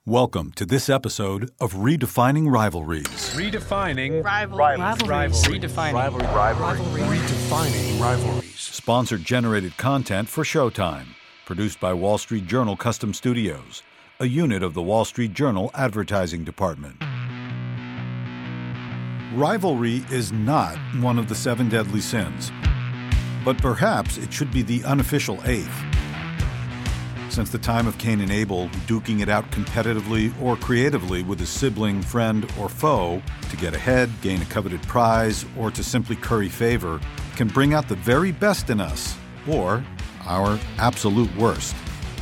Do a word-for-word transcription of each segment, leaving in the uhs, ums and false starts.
Welcome to this episode of Redefining Rivalries. Redefining rivalries. Rivalries. Redefining Rivalry. rivalries. Redefining rivalries. Sponsor-generated content for Showtime. Produced by Wall Street Journal Custom Studios, a unit of the Wall Street Journal Advertising Department. Rivalry is not one of the seven deadly sins, but perhaps it should be the unofficial eighth. Since the time of Cain and Abel, duking it out competitively or creatively with a sibling, friend, or foe to get ahead, gain a coveted prize, or to simply curry favor can bring out the very best in us, or our absolute worst.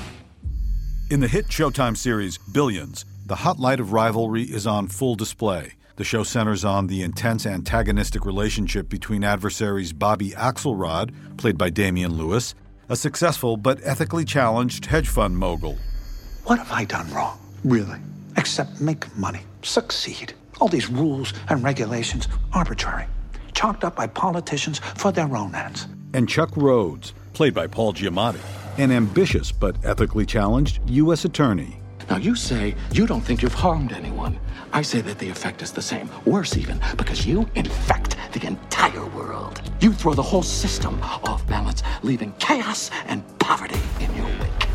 In the hit Showtime series Billions, the hot light of rivalry is on full display. The show centers on the intense antagonistic relationship between adversaries Bobby Axelrod, played by Damian Lewis, a successful but ethically challenged hedge fund mogul. What have I done wrong, really? Except make money, succeed. All these rules and regulations, arbitrary, chalked up by politicians for their own ends. And Chuck Rhodes, played by Paul Giamatti, an ambitious but ethically challenged U S attorney. Now you say you don't think you've harmed anyone. I say that the effect is the same, worse even, because you infect the entire world. You throw the whole system off balance, leaving chaos and poverty in your wake.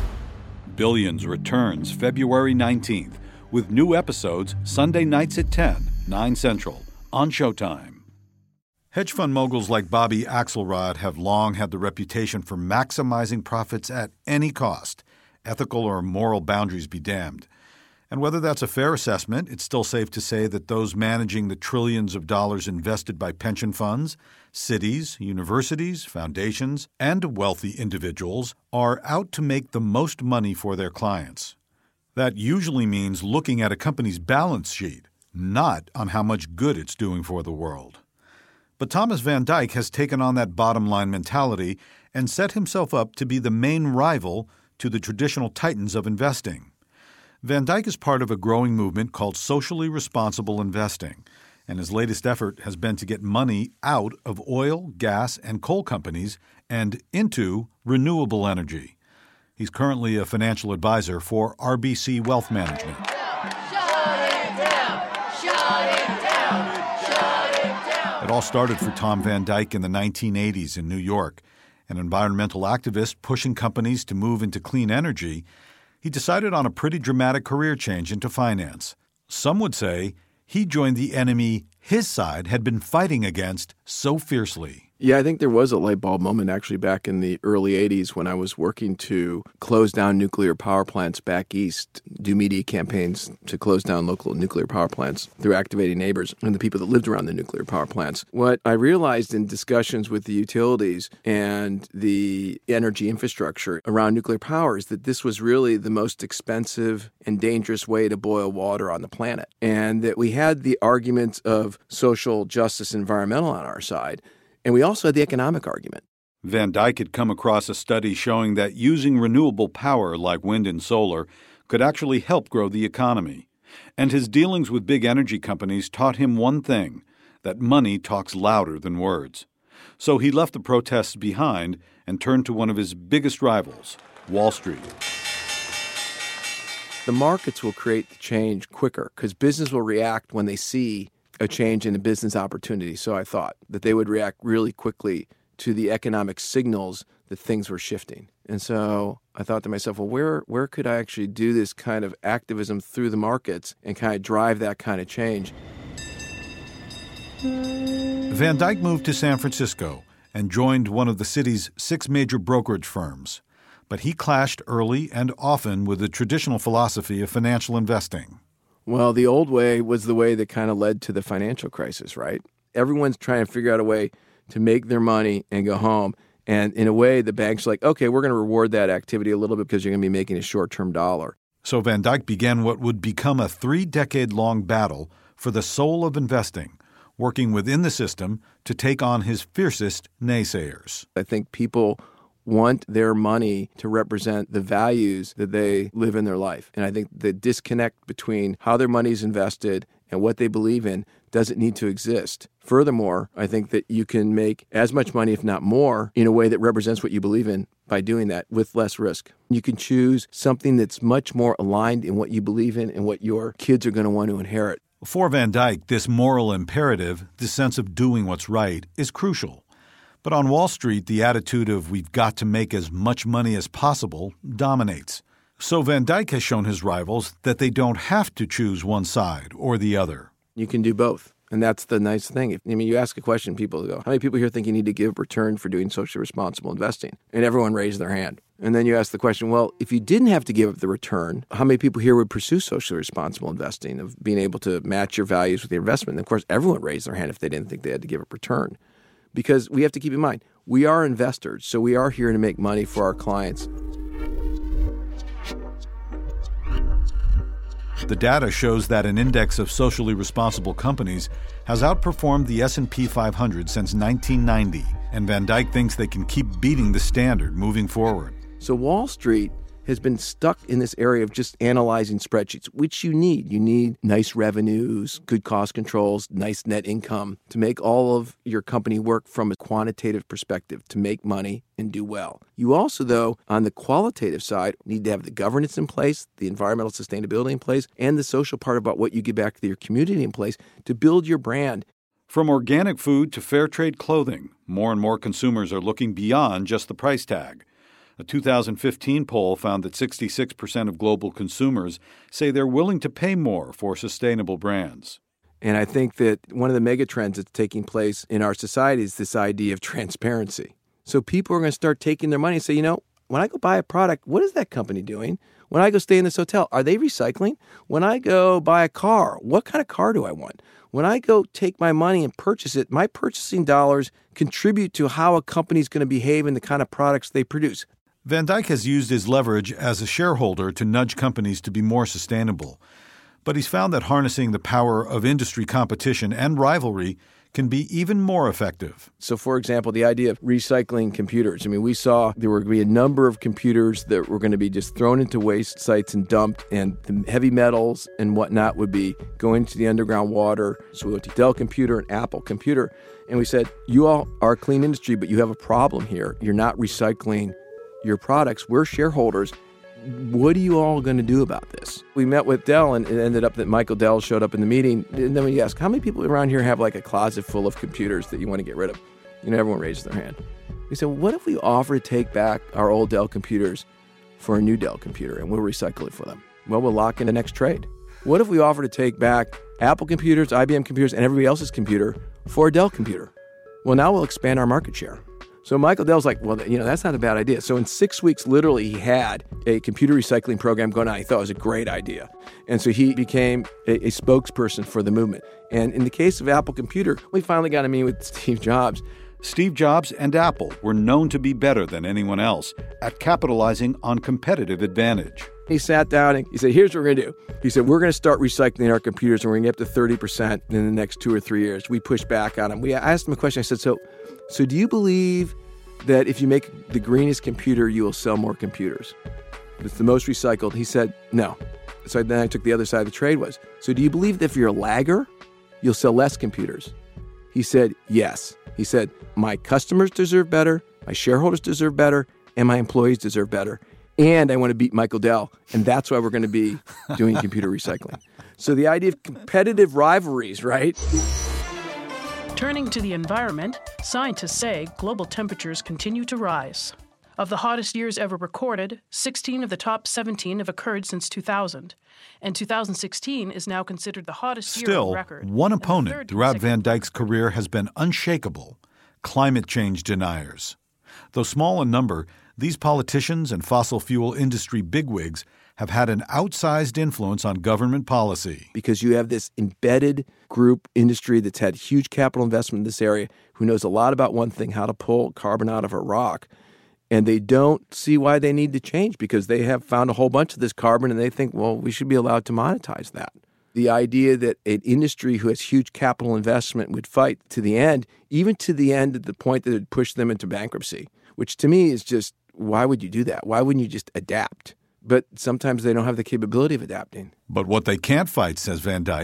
Billions returns February nineteenth with new episodes Sunday nights at ten, nine Central on Showtime. Hedge fund moguls like Bobby Axelrod have long had the reputation for maximizing profits at any cost, ethical or moral boundaries be damned. And whether that's a fair assessment, it's still safe to say that those managing the trillions of dollars invested by pension funds, cities, universities, foundations, and wealthy individuals are out to make the most money for their clients. That usually means looking at a company's balance sheet, not on how much good it's doing for the world. But Thomas Van Dyke has taken on that bottom-line mentality and set himself up to be the main rival to the traditional titans of investing. Van Dyke is part of a growing movement called socially responsible investing, and his latest effort has been to get money out of oil, gas, and coal companies and into renewable energy. He's currently a financial advisor for R B C Wealth Management. Shut it down! Shut it down! Shut it down! It all started for Tom Van Dyke in the nineteen eighties in New York. An environmental activist pushing companies to move into clean energy, he decided on a pretty dramatic career change into finance. Some would say he joined the enemy his side had been fighting against so fiercely. Yeah, I think there was a light bulb moment actually back in the early eighties when I was working to close down nuclear power plants back east, do media campaigns to close down local nuclear power plants through activating neighbors and the people that lived around the nuclear power plants. What I realized in discussions with the utilities and the energy infrastructure around nuclear power is that this was really the most expensive and dangerous way to boil water on the planet. And that we had the arguments of social justice, environmental on our side. And we also had the economic argument. Van Dyke had come across a study showing that using renewable power like wind and solar could actually help grow the economy. And his dealings with big energy companies taught him one thing, that money talks louder than words. So he left the protests behind and turned to one of his biggest rivals, Wall Street. The markets will create the change quicker because business will react when they see a change in a business opportunity. So I thought that they would react really quickly to the economic signals that things were shifting. And so I thought to myself, well, where where could I actually do this kind of activism through the markets and kind of drive that kind of change? Van Dyke moved to San Francisco and joined one of the city's six major brokerage firms. But he clashed early and often with the traditional philosophy of financial investing. Well, the old way was the way that kind of led to the financial crisis, right? Everyone's trying to figure out a way to make their money and go home. And in a way, the bank's like, okay, we're going to reward that activity a little bit because you're going to be making a short-term dollar. So Van Dyke began what would become a three-decade-long battle for the soul of investing, working within the system to take on his fiercest naysayers. I think people want their money to represent the values that they live in their life. And I think the disconnect between how their money is invested and what they believe in doesn't need to exist. Furthermore, I think that you can make as much money, if not more, in a way that represents what you believe in by doing that with less risk. You can choose something that's much more aligned in what you believe in and what your kids are going to want to inherit. For Van Dyke, this moral imperative, this sense of doing what's right, is crucial. But on Wall Street, the attitude of we've got to make as much money as possible dominates. So Van Dyke has shown his rivals that they don't have to choose one side or the other. You can do both. And that's the nice thing. If, I mean, you ask a question, people go, how many people here think you need to give a return for doing socially responsible investing? And everyone raised their hand. And then you ask the question, well, if you didn't have to give up the return, how many people here would pursue socially responsible investing, of being able to match your values with your investment? And of course, everyone raised their hand if they didn't think they had to give up return. Because we have to keep in mind, we are investors, so we are here to make money for our clients. The data shows that an index of socially responsible companies has outperformed the S and P five hundred since nineteen ninety, and Van Dyke thinks they can keep beating the standard moving forward. So Wall Street has been stuck in this area of just analyzing spreadsheets, which you need. You need nice revenues, good cost controls, nice net income to make all of your company work from a quantitative perspective, to make money and do well. You also, though, on the qualitative side, need to have the governance in place, the environmental sustainability in place, and the social part about what you give back to your community in place to build your brand. From organic food to fair trade clothing, more and more consumers are looking beyond just the price tag. A two thousand fifteen poll found that sixty-six percent of global consumers say they're willing to pay more for sustainable brands. And I think that one of the mega trends that's taking place in our society is this idea of transparency. So people are going to start taking their money and say, you know, when I go buy a product, what is that company doing? When I go stay in this hotel, are they recycling? When I go buy a car, what kind of car do I want? When I go take my money and purchase it, my purchasing dollars contribute to how a company is going to behave and the kind of products they produce. Van Dyke has used his leverage as a shareholder to nudge companies to be more sustainable. But he's found that harnessing the power of industry competition and rivalry can be even more effective. So, for example, the idea of recycling computers. I mean, we saw there were going to be a number of computers that were going to be just thrown into waste sites and dumped, and the heavy metals and whatnot would be going to the underground water. So we went to Dell Computer and Apple Computer, and we said, you all are a clean industry, but you have a problem here. You're not recycling your products. We're shareholders. What are you all going to do about this? We met with Dell, and it ended up that Michael Dell showed up in the meeting. And then we asked, how many people around here have like a closet full of computers that you want to get rid of? You know, everyone raised their hand. We said, what if we offer to take back our old Dell computers for a new Dell computer, and we'll recycle it for them? Well, we'll lock in the next trade. What if we offer to take back Apple computers, I B M computers, and everybody else's computer for a Dell computer? Well, now we'll expand our market share. So Michael Dell's like, well, you know, that's not a bad idea. So in six weeks, literally, he had a computer recycling program going on. He thought it was a great idea. And so he became a, a spokesperson for the movement. And in the case of Apple Computer, we finally got to meet with Steve Jobs. Steve Jobs and Apple were known to be better than anyone else at capitalizing on competitive advantage. He sat down and he said, here's what we're going to do. He said, we're going to start recycling our computers, and we're going to get up to thirty percent in the next two or three years. We pushed back on him. We asked him a question. I said, so, so do you believe that if you make the greenest computer, you will sell more computers? If it's the most recycled. He said, no. So then I took the other side of the trade was, so do you believe that if you're a lagger, you'll sell less computers? He said, yes. He said, my customers deserve better, my shareholders deserve better, and my employees deserve better. And I want to beat Michael Dell, and that's why we're going to be doing computer recycling. So the idea of competitive rivalries, right? Turning to the environment, scientists say global temperatures continue to rise. Of the hottest years ever recorded, sixteen of the top seventeen have occurred since two thousand, and two thousand sixteen is now considered the hottest year on record. Still, one opponent throughout Van Dyke's career has been unshakable: climate change deniers. Though small in number, these politicians and fossil fuel industry bigwigs have had an outsized influence on government policy. Because you have this embedded group industry that's had huge capital investment in this area, who knows a lot about one thing, how to pull carbon out of a rock. And they don't see why they need to change, because they have found a whole bunch of this carbon, and they think, well, we should be allowed to monetize that. The idea that an industry who has huge capital investment would fight to the end, even to the end at the point that it would push them into bankruptcy, which to me is just, why would you do that? Why wouldn't you just adapt? But sometimes they don't have the capability of adapting. But what they can't fight, says Van Dyke,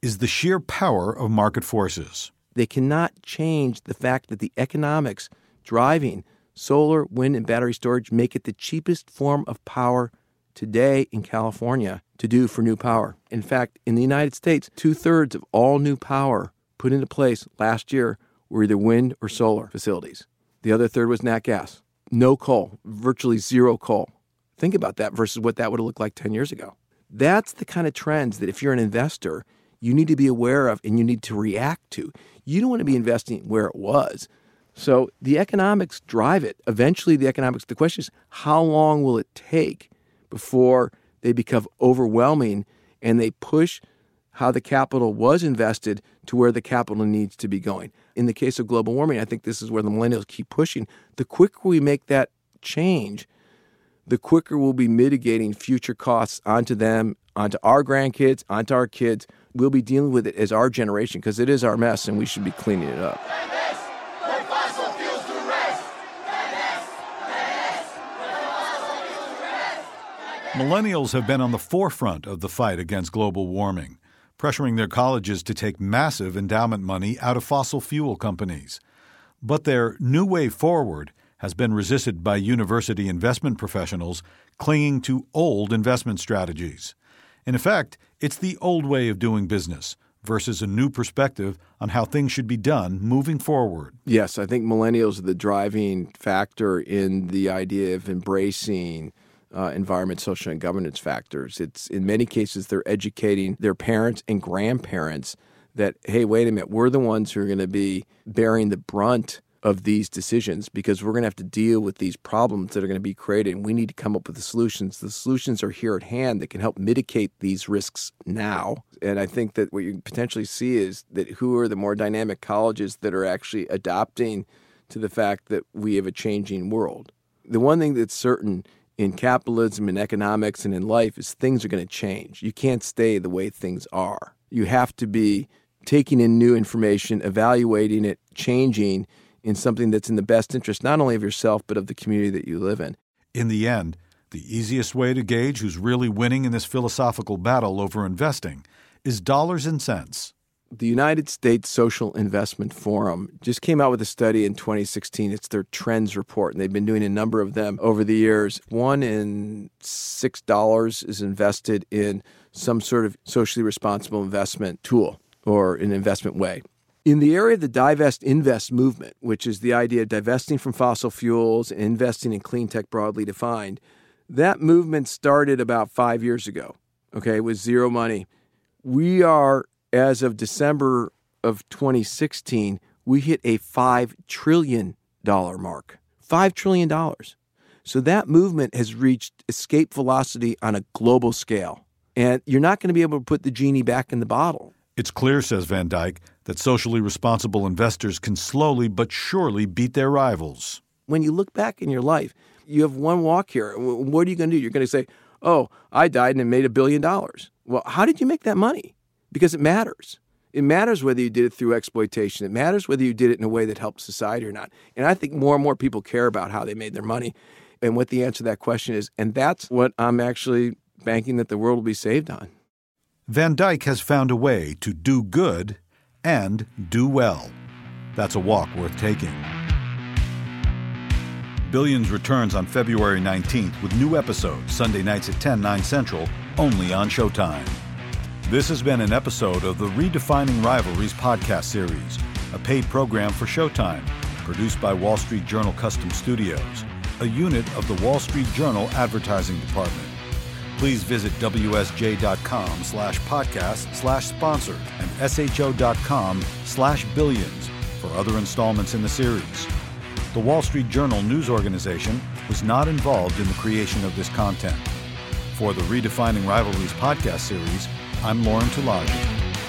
is the sheer power of market forces. They cannot change the fact that the economics driving solar, wind, and battery storage make it the cheapest form of power today in California to do for new power. In fact, in the United States, two-thirds of all new power put into place last year were either wind or solar facilities. The other third was nat gas. No coal, virtually zero coal. Think about that versus what that would have looked like ten years ago. That's the kind of trends that if you're an investor, you need to be aware of and you need to react to. You don't want to be investing where it was. So the economics drive it. Eventually, the economics, the question is, how long will it take before they become overwhelming and they push how the capital was invested to where the capital needs to be going? In the case of global warming, I think this is where the millennials keep pushing. The quicker we make that change, the quicker we'll be mitigating future costs onto them, onto our grandkids, onto our kids. We'll be dealing with it as our generation because it is our mess and we should be cleaning it up. Millennials have been on the forefront of the fight against global warming, pressuring their colleges to take massive endowment money out of fossil fuel companies. But their new way forward has been resisted by university investment professionals clinging to old investment strategies. In effect, it's the old way of doing business versus a new perspective on how things should be done moving forward. Yes, I think millennials are the driving factor in the idea of embracing uh, environment, social, and governance factors. It's in many cases they're educating their parents and grandparents that, hey, wait a minute, we're the ones who are going to be bearing the brunt of these decisions because we're going to have to deal with these problems that are going to be created, and we need to come up with the solutions. The solutions are here at hand that can help mitigate these risks now. And I think that what you potentially see is that who are the more dynamic colleges that are actually adopting to the fact that we have a changing world. The one thing that's certain in capitalism and economics and in life is things are going to change. You can't stay the way things are. You have to be taking in new information, evaluating it, changing in something that's in the best interest not only of yourself but of the community that you live in. In the end, the easiest way to gauge who's really winning in this philosophical battle over investing is dollars and cents. The United States Social Investment Forum just came out with a study in twenty sixteen. It's their trends report, and they've been doing a number of them over the years. One in six dollars is invested in some sort of socially responsible investment tool or an investment way. In the area of the divest invest movement, which is the idea of divesting from fossil fuels and investing in clean tech broadly defined, that movement started about five years ago, okay, with zero money. We are, as of December of twenty sixteen, we hit a five trillion dollars mark. five trillion dollars. So that movement has reached escape velocity on a global scale. And you're not going to be able to put the genie back in the bottle. It's clear, says Van Dyke, that socially responsible investors can slowly but surely beat their rivals. When you look back in your life, you have one walk here. What are you going to do? You're going to say, oh, I died and it made a billion dollars. Well, how did you make that money? Because it matters. It matters whether you did it through exploitation. It matters whether you did it in a way that helped society or not. And I think more and more people care about how they made their money and what the answer to that question is. And that's what I'm actually banking that the world will be saved on. Van Dyke has found a way to do good and do well. That's a walk worth taking. Billions returns on February nineteenth with new episodes Sunday nights at ten, nine Central, only on Showtime. This has been an episode of the Redefining Rivalries podcast series, a paid program for Showtime, produced by Wall Street Journal Custom Studios, a unit of the Wall Street Journal Advertising Department. Please visit W S J dot com slash podcast slash sponsor and sho.com slash billions for other installments in the series. The Wall Street Journal news organization was not involved in the creation of this content. For the Redefining Rivalries podcast series, I'm Lauren Tulaji.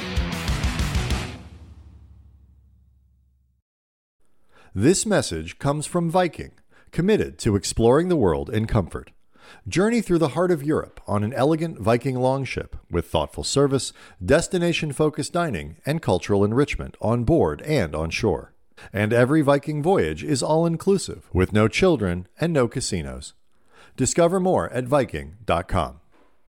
This message comes from Viking, committed to exploring the world in comfort. Journey through the heart of Europe on an elegant Viking longship with thoughtful service, destination-focused dining, and cultural enrichment on board and on shore. And every Viking voyage is all-inclusive with no children and no casinos. Discover more at Viking dot com.